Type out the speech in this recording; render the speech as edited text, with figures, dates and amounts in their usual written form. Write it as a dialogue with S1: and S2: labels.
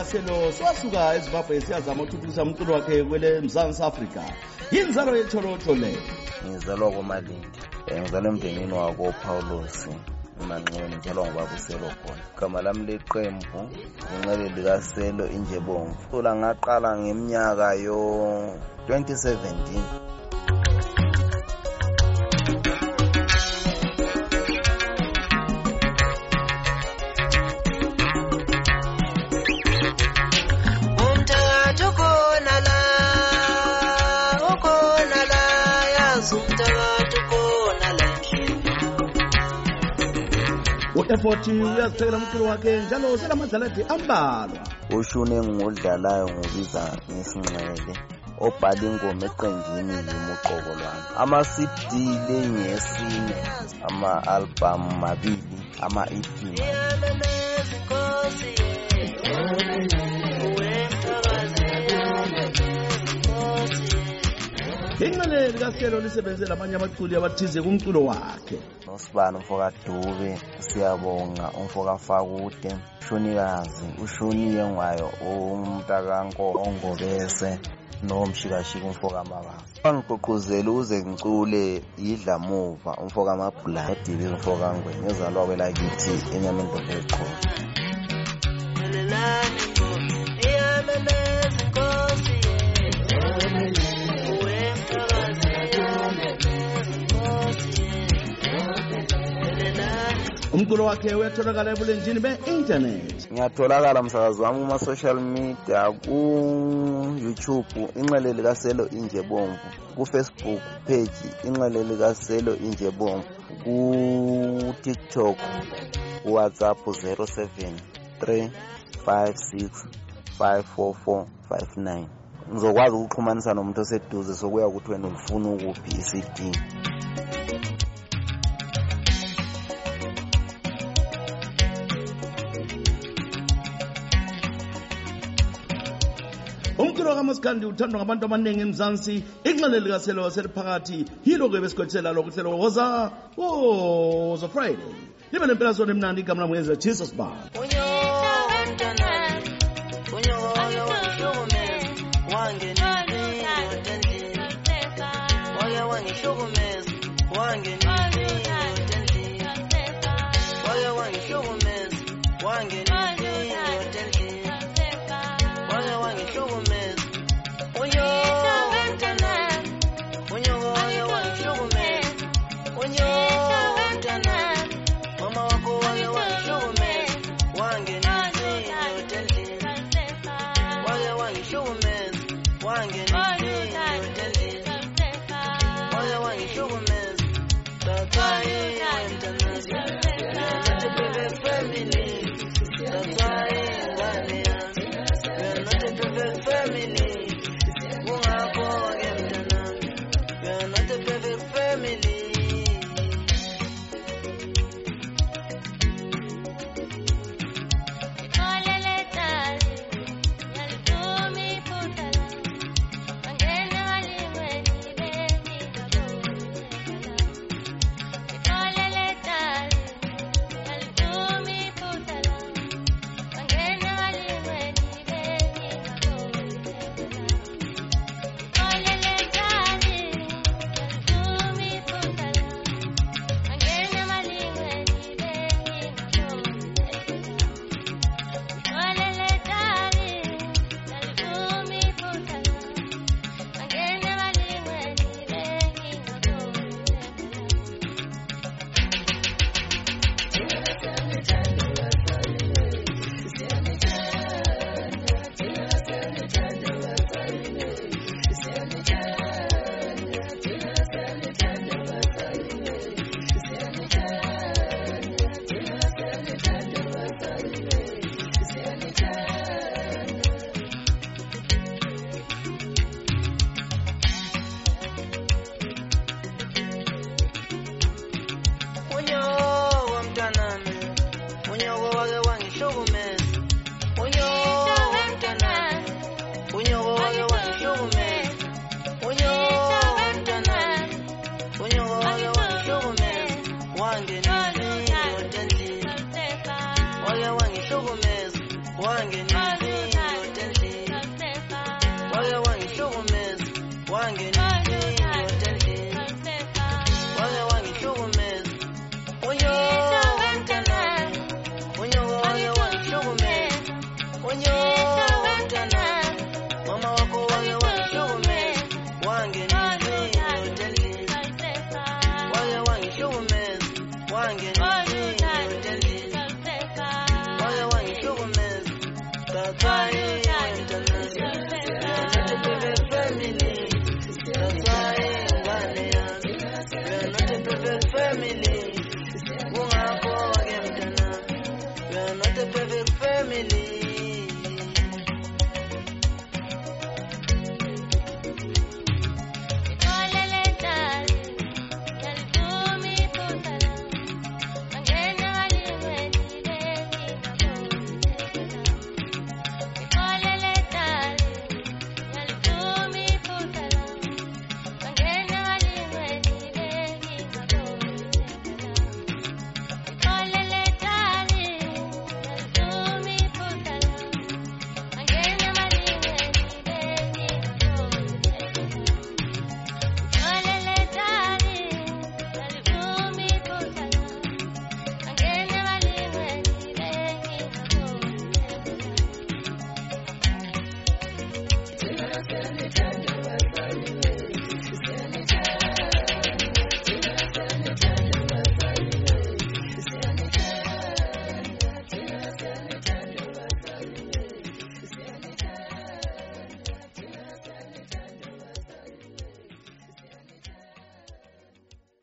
S1: likaselo swasuka eZimbabwe siyazama ukuthuthukisa umculo wakhe kwele Mzansi Africa. Yinzalo yetholotho le.
S2: Ngizalwa koMalindi. Ngizalwa emndenini wako Paulos eManxweni njalo ngobaba uSelo khona. Igama lami leqembu inxele likaselo Injebomvu. Cula ngaqala ngeminyaka yo 2017.
S1: U-effort uyazithekela umculo wakhe njalo selamadlalathi ambalwa.
S2: Ushune ngudlalayo ngobiza ngesinxele obhala ingoma eqenjini yimuqobo lwami. Ama-CD lengesine, ama-album mabili, ama-EP.
S1: Inxele likaselo lisebenzela abanye abaculi abathize kumculo wakhe.
S2: Nosibani umfoka Dube, siyabonga umfoka Fakude, Shunikazi, ushuniye ngwayo umntaka Ngobese nomshikashika umfoka Mababa. Bangigqugquzela uze ngicule yidlamuva umfoka Mabhula, Dibi umfoka Ngwenya ezalwa kwelakithi enyameni eqholo.
S1: Umculo wakhe uyatholakala ebulenjini be-internet.
S2: Ngiyatholakala umsakazo wami kuma-social media ku-YouTube inxele likaselo Injebomvu, ku-Facebook page inxele likaselo Injebomvu, ku-TikTok, ku-WhatsApp 0735654459. Ngizokwazi ukuxhumanisa nomuntu oseduze sokuya ukuthi wena ufuna ukuphi i-CD.
S1: Umculo kaMaskandi uthandwa ngabantu abaningi eMzansi. Inxele likaselo seliphakathi yiloko besikhothela lokuhlelo woza Friday. Libe lempela sona emnandi igama lami ngeza Jesus Bar.
S3: Bye.